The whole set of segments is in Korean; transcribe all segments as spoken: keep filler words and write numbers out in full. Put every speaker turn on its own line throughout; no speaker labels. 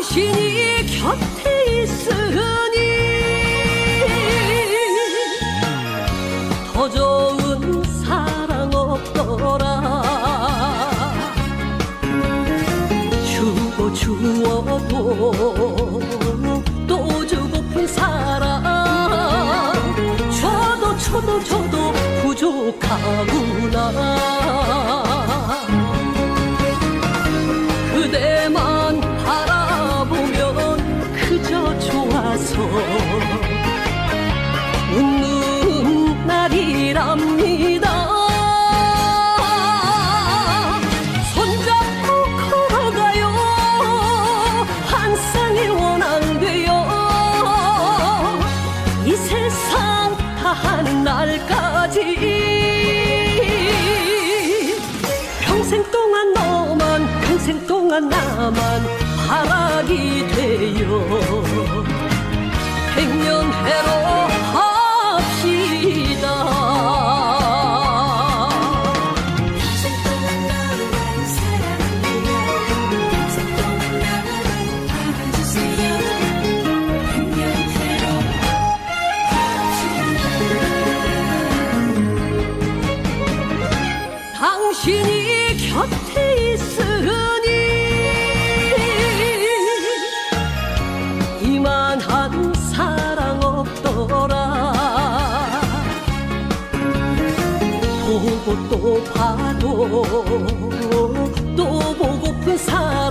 당신이 곁에 있으니 더 좋은 사랑 없더라. 주고 주어도 또 주고픈 사랑, 줘도 줘도 줘도 부족하구나. 그대만 바라보면 그저 좋아서 웃는 날이랍니다. 손잡고 걸어가요. 한 쌍의 원앙되어 이 세상 다하는 날까지 평생 동안 너만, 평생 동안 나만 바라기 되어 백년해로 합시다.
평생 동안 나만 사랑해요. 평생 동안 나만 바라주세요. 백년해로 합시다.
당신이 곁에 있으니 이만한 사랑 없더라. 보고 또 봐도 또 보고픈 사랑,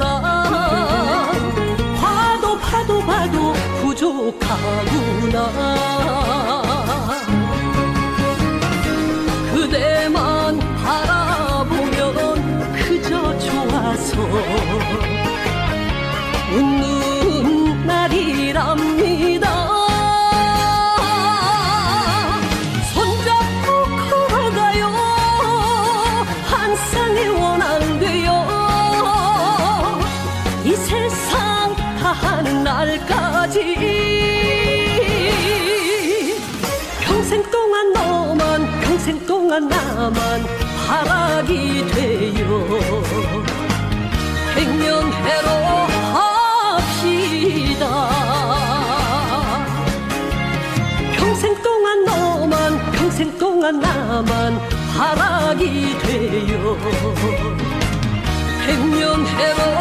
봐도 봐도 봐도 부족하구나. 그대만 바라보면 그저 좋아서 웃는 날이랍니다. 손잡고 걸어가요. 한 쌍의 원앙되어 이 세상 다하는 날까지 평생 동안 너만, 평생 동안 나만 바라기 되어 백년해로 합시다. 평생 동안 너만, 평생 동안 나만 바라기 되어 백년해로